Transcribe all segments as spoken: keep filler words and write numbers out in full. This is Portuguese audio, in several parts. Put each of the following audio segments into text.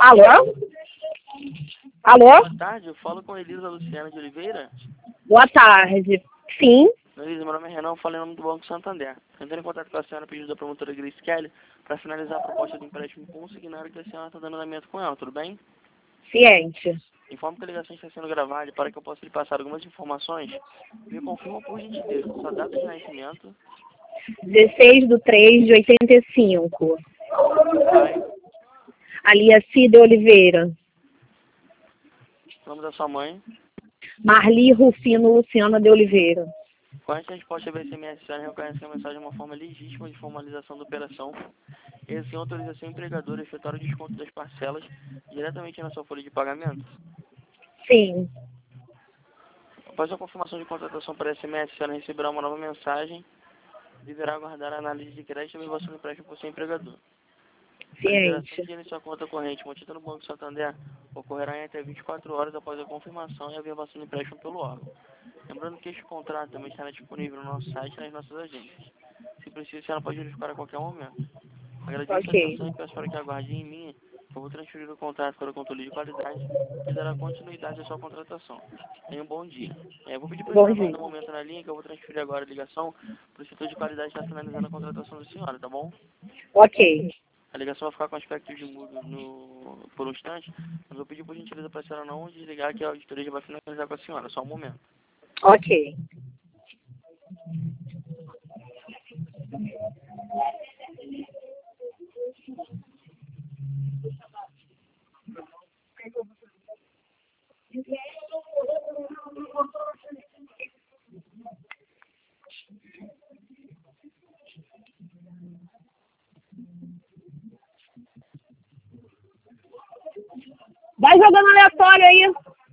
Alô? Alô? Boa tarde, eu falo com Elisa Luciana de Oliveira. Boa tarde. Sim. Elisa, meu nome é Renan, eu falo em nome do Banco Santander. Entrei em contato com a senhora pedido da promotora Grace Kelly para finalizar a proposta do empréstimo consignado que a senhora está dando andamento com ela, tudo bem? Ciente. Informo que a ligação está sendo gravada e para que eu possa lhe passar algumas informações, me confirma por gentileza sua data de nascimento, dezesseis de três de oitenta e cinco. pai, Aliacida Oliveira. nome da sua mãe. Marli Rufino Luciana de Oliveira. Com essa resposta via S M S, a senhora reconhece que a mensagem é uma forma legítima de formalização da operação e assim autoriza seu empregador a efetuar o desconto das parcelas diretamente na sua folha de pagamento. Sim. Após a confirmação de contratação por S M S, a senhora receberá uma nova mensagem e deverá aguardar a análise de crédito e averbação do empréstimo por seu empregador. A liberação de Ciente. dinheiro em sua conta corrente mantida no Banco Santander ocorrerá em até vinte e quatro horas após a confirmação e a averbação do empréstimo pelo órgão. Lembrando que este contrato também estará disponível no nosso site e nas nossas agências. Se preciso, a senhora pode verificar a qualquer momento. Agradeço a Ok. atenção e peço para que aguarde em linha, que eu vou transferir o contrato para o controle de qualidade que dará continuidade à sua contratação. Tenha um bom dia. É, eu vou pedir para a Bom senhora dia. aguardar um momento na linha, que eu vou transferir agora a ligação para o setor de qualidade estar finalizando a contratação da senhora, tá bom? Ok. A ligação vai ficar com aspecto de mudo no, por um instante, mas eu pedi por gentileza para a senhora não desligar, que a auditoria já vai finalizar com a senhora, só um momento. Ok. Vai jogando aleatório aí.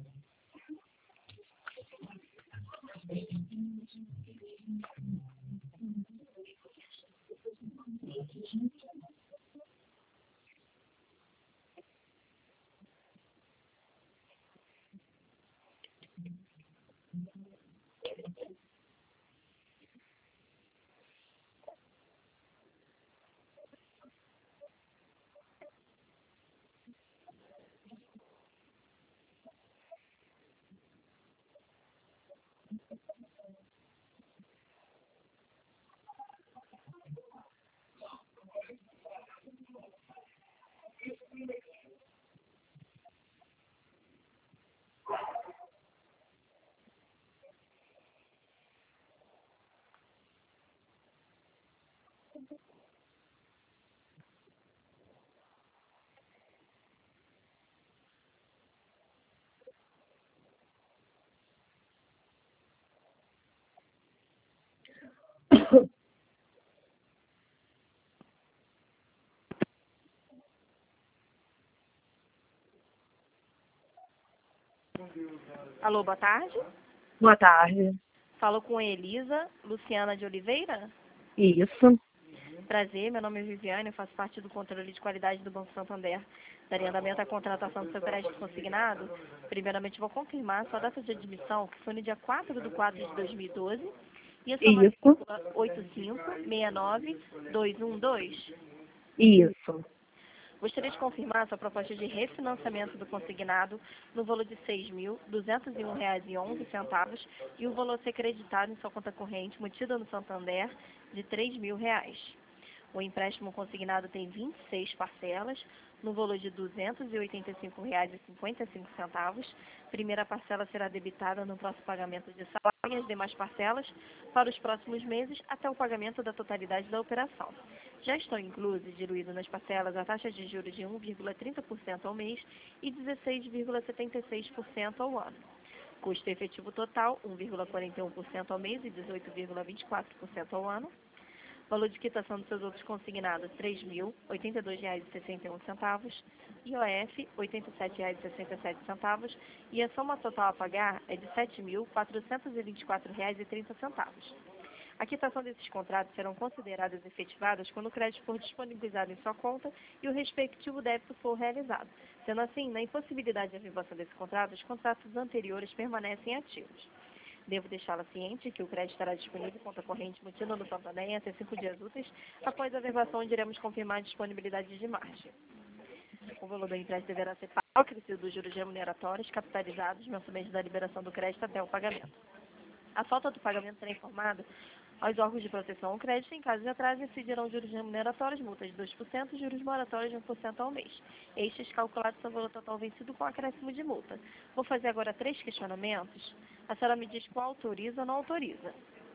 Alô, boa tarde. Boa tarde. Falo com Elisa Luciana de Oliveira. Isso. Prazer, meu nome é Viviane, eu faço parte do controle de qualidade do Banco Santander. Daria andamento à contratação do seu crédito consignado. Primeiramente, vou confirmar a sua data de admissão, que foi no dia quatro de quatro de dois mil e doze, e a sua Isso. matrícula oito cinco seis nove dois um dois. Isso. Gostaria de confirmar a sua proposta de refinanciamento do consignado no valor de seis mil duzentos e um reais e onze centavos e o valor a ser creditado em sua conta corrente, mantida no Santander, de três mil reais. O empréstimo consignado tem vinte e seis parcelas, no valor de duzentos e oitenta e cinco reais e cinquenta e cinco centavos. Primeira parcela será debitada no próximo pagamento de salário e as demais parcelas para os próximos meses até o pagamento da totalidade da operação. Já estão inclusos e diluídos nas parcelas a taxa de juros de um vírgula trinta por cento ao mês e dezesseis vírgula setenta e seis por cento ao ano. Custo efetivo total, um vírgula quarenta e um por cento ao mês e dezoito vírgula vinte e quatro por cento ao ano. Valor de quitação dos seus outros consignados, três mil oitenta e dois reais e sessenta e um centavos. I O F, oitenta e sete reais e sessenta e sete centavos. E a soma total a pagar é de sete mil quatrocentos e vinte e quatro reais e trinta centavos. A quitação desses contratos serão consideradas efetivadas quando o crédito for disponibilizado em sua conta e o respectivo débito for realizado. Sendo assim, na impossibilidade de averbação desse contrato, os contratos anteriores permanecem ativos. Devo deixá-la ciente que o crédito estará disponível em conta corrente mantida no Santander até cinco dias úteis. Após a averbação, iremos confirmar a disponibilidade de margem. O valor do empréstimo deverá ser pago ao acrescido dos juros remuneratórios capitalizados mensalmente da liberação do crédito até o pagamento. A falta do pagamento será informada aos órgãos de proteção ao crédito. Em caso de atraso, incidirão juros remuneratórios, multas de dois por cento e juros moratórios de um por cento ao mês. Estes calculados sobre o valor total vencido com acréscimo de multa. Vou fazer agora três questionamentos. A senhora me diz qual autoriza ou não autoriza.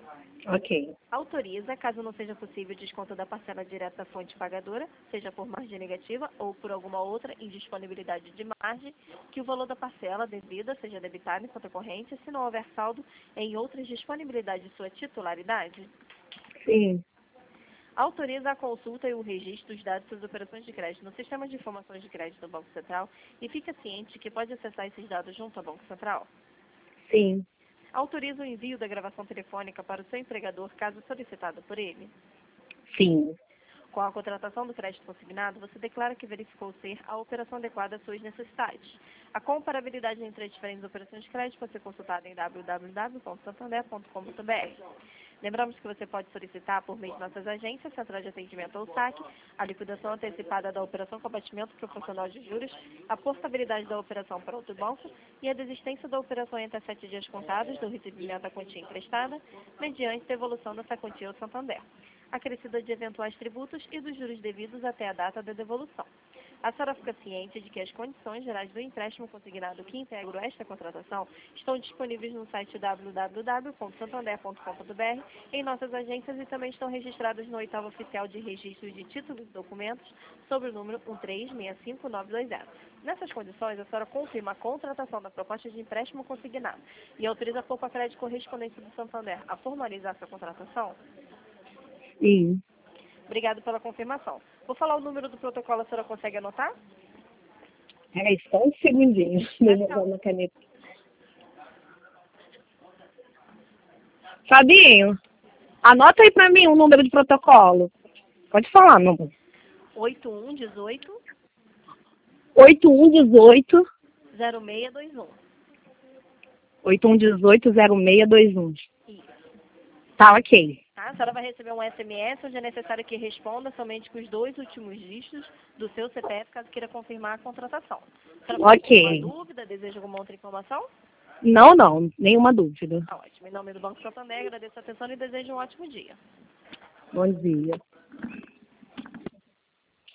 Ok. Autoriza, caso não seja possível o desconto da parcela direta da fonte pagadora, seja por margem negativa ou por alguma outra indisponibilidade de margem, que o valor da parcela devida seja debitado em conta corrente, se não houver saldo em outras disponibilidades de sua titularidade. Sim. Autoriza a consulta e o registro dos dados das operações de crédito no sistema de informações de crédito do Banco Central e fica ciente de que pode acessar esses dados junto ao Banco Central. Sim. Autoriza o envio da gravação telefônica para o seu empregador, caso solicitado por ele. Sim. Com a contratação do crédito consignado, você declara que verificou ser a operação adequada às suas necessidades. A comparabilidade entre as diferentes operações de crédito pode ser consultada em w w w ponto santander ponto com ponto b r. Lembramos que você pode solicitar, por meio de nossas agências, Central de Atendimento ou S A C, a liquidação antecipada da operação com abatimento proporcional de juros, a portabilidade da operação para outro banco e a desistência da operação entre sete dias contados do recebimento da quantia emprestada, mediante devolução dessa quantia ao Santander, acrescida de eventuais tributos e dos juros devidos até a data da devolução. A senhora fica ciente de que as condições gerais do empréstimo consignado que integram esta contratação estão disponíveis no site w w w ponto santander ponto com ponto b r, em nossas agências e também estão registradas no oitavo oficial de registro de títulos e documentos sobre o número um três seis cinco nove dois zero. Nessas condições, a senhora confirma a contratação da proposta de empréstimo consignado e autoriza a Poupa Crédito correspondente do Santander a formalizar essa contratação? Sim. Obrigado pela confirmação. Vou falar o número do protocolo, a senhora consegue anotar? Peraí, só um segundinho. Deixa eu dar uma caneta. Fabinho, anota aí pra mim o número de protocolo. Pode falar, meu amor. oito um um oito oito um um oito zero seis dois um. oito um um oito zero seis dois um. Isso. Tá, ok. Tá? A senhora vai receber um S M S onde é necessário que responda somente com os dois últimos dígitos do seu C P F, caso queira confirmar a contratação. A senhora Ok. tem alguma dúvida? Deseja alguma outra informação? Não, não. Nenhuma dúvida. Tá ótimo. Em nome do Banco Santander, agradeço a atenção e desejo um ótimo dia. Bom dia.